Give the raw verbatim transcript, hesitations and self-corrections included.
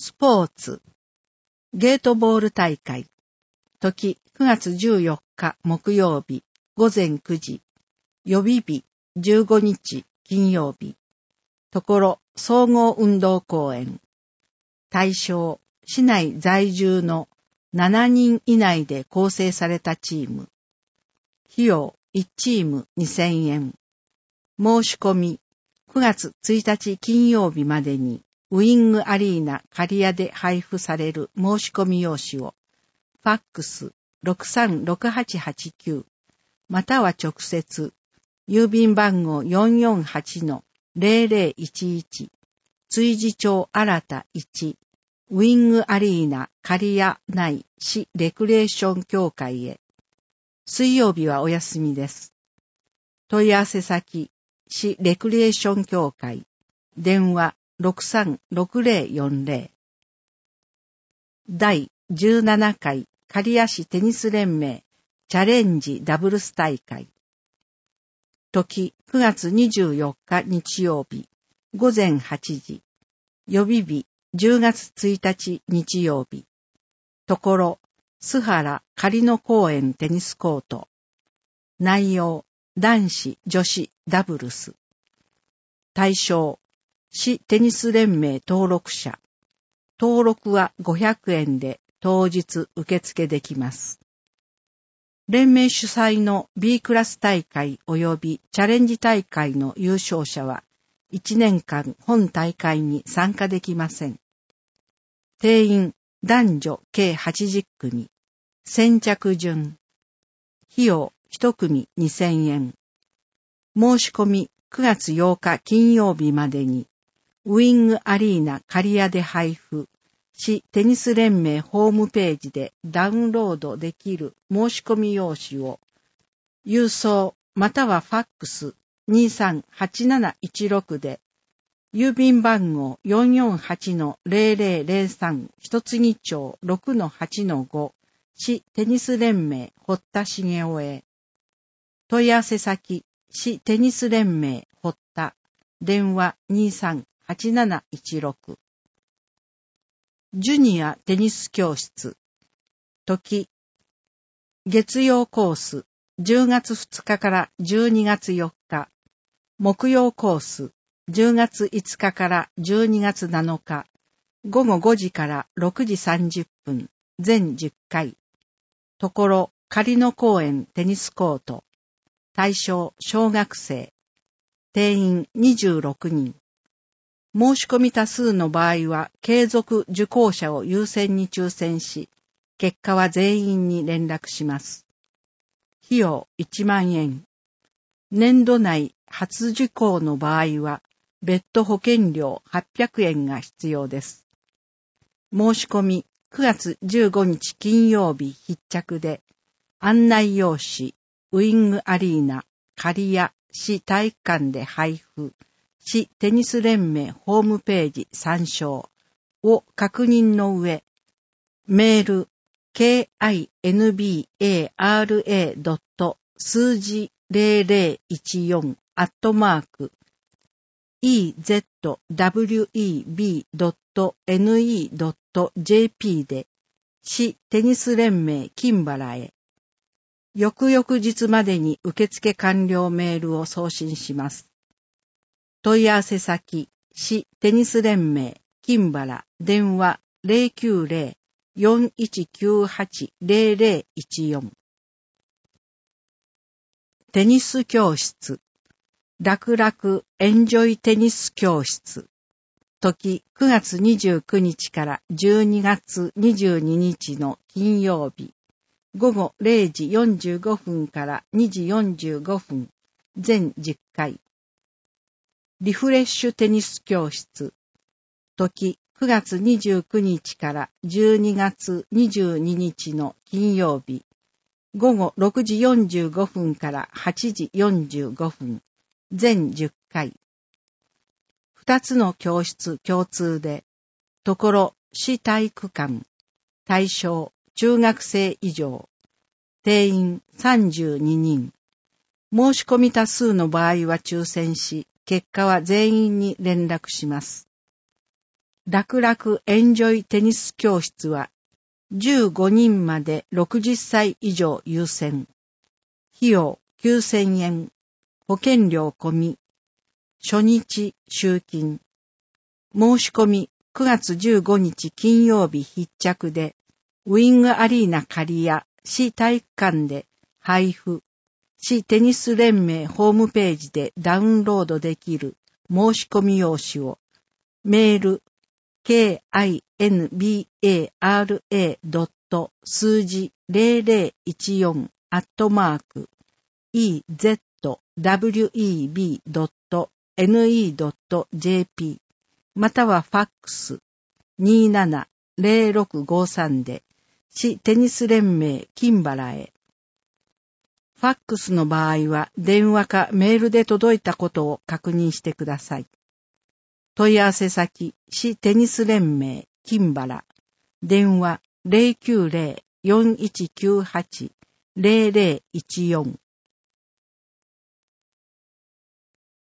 スポーツ。ゲートボール大会。時くがつじゅうよっか木曜日ごぜんくじ。予備日じゅうごにち金曜日。ところ総合運動公園。対象、市内在住のしちにん以内で構成されたチーム。費用いちチームにせんえん。申し込みくがつついたち金曜日までにウィングアリーナ刈谷で配布される申し込み用紙をファックス ろくさんろくはちはちきゅう または直接郵便番号 よんよんはちのぜろぜろいちいち 築地町新田いちウィングアリーナ刈谷内市レクレーション協会へ。水曜日はお休みです。問い合わせ先市レクリエーション協会電話 ろくさんろくぜろよんぜろ 第じゅうななかい刈谷市テニス連盟チャレンジダブルス大会。時くがつにじゅうよっか日曜日ごぜんはちじ。予備日じゅうがつついたち日曜日。ところ須原狩野公園テニスコート。内容男子女子ダブルス。対象市テニス連盟登録者。登録はごひゃくえんで当日受付できます。連盟主催の B クラス大会及びチャレンジ大会の優勝者はいちねんかん本大会に参加できません。定員男女計はちじゅっくみ。先着順。費用いちくみにせんえん。申し込みくがつようか金曜日までにウィングアリーナ刈谷で配布市テニス連盟ホームページでダウンロードできる申し込み用紙を郵送またはファックス にさんはちなないちろく で郵便番号 よんよんはちのぜろぜろぜろさん 一木町 ろくのはちのご 市テニス連盟堀田茂雄へ。問い合わせ先市テニス連盟堀田電話 にさんはちなないちろく。ジュニアテニス教室。時月曜コースじゅうがつふつかからじゅうにがつよっか。木曜コースじゅうがついつかからじゅうにがつなのか。ごごごじからろくじさんじゅっぷん。全じゅっかい。ところ狩野公園テニスコート。対象小学生。定員にじゅうろくにん。申し込み多数の場合は継続受講者を優先に抽選し、結果は全員に連絡します。費用いちまんえん。年度内初受講の場合は別途保険料はっぴゃくえんが必要です。申し込みくがつじゅうごにち金曜日必着で、案内用紙、ウィングアリーナ、刈谷市体育館で配布、市テニス連盟ホームページ参照を確認の上、メール ケーアイエヌビーエーアールエー 数字ぜろぜろいちよんアットマーク イーゼットダブリューイービードットエヌイードットジェーピー で市テニス連盟金原へ。翌々日までに受付完了メールを送信します。問い合わせ先、市テニス連盟金原電話 ゼロきゅうゼロ よんいちきゅうはち ゼロゼロいちよん。テニス教室。楽々エンジョイテニス教室。時くがつにじゅうくにちからじゅうにがつにじゅうににちの金曜日。ごごれいじよんじゅうごふんからにじよんじゅうごふん。全じゅっかい。リフレッシュテニス教室。時くがつにじゅうくにちからじゅうにがつにじゅうににちの金曜日。ごごろくじよんじゅうごふんからはちじよんじゅうごふん。全じゅっかい。二つの教室共通で、ところ市体育館。対象中学生以上。定員さんじゅうににん。申し込み多数の場合は抽選し、結果は全員に連絡します。 楽々エンジョイテニス教室はじゅうごにんまでろくじゅっさい以上優先。費用きゅうせんえん。保険料込み。初日集金。申し込みくがつじゅうごにち金曜日必着で、ウィングアリーナ借家市体育館で配布。市テニス連盟ホームページでダウンロードできる申し込み用紙をメール ケーアイエヌビーエーアールエー ドット数字ゼロゼロいちよんアットマーク イーゼットダブリューイービー ドットエヌイー ドットジェーピー またはファックスにーななゼロろくごさんで市テニス連盟金原へ。ファックスの場合は電話かメールで届いたことを確認してください。問い合わせ先、市テニス連盟金原。電話 ゼロきゅうゼロ よんいちきゅうはち ゼロゼロいちよん